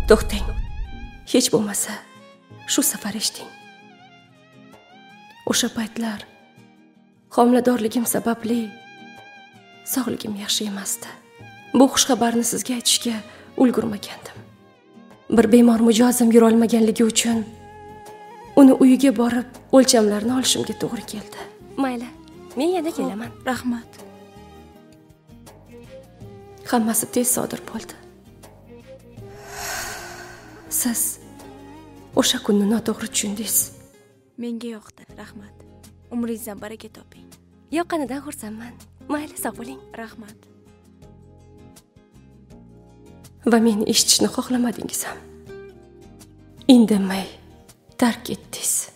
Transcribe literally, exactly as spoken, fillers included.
To'xtang. Hech bo'lmasa, shu safar eshiting. O'sha paytlar homiladorligim sababli sog'ligim yaxshi emasdi. Bu xushxabarni sizga aytishga ulgurmagandim. Bir bemor mijozim yura olmaganligi uchun uni uyiga borib o'lchamlarni olishimga to'g'ri keldi. Mayli, men yana kelaman. Rahmat. Hammasi tez sodir bo'ldi. Siz o'sha kunni noto'g'ri tushundingiz. Menga yoqdi. Rahmat. Umringizdan baraka toping. Yoqqanidan xursandman. Mayli, sog' bo'ling. Rahmat. Va meni eshitishni xohlamadingiz ham. Indamay tark etdingiz.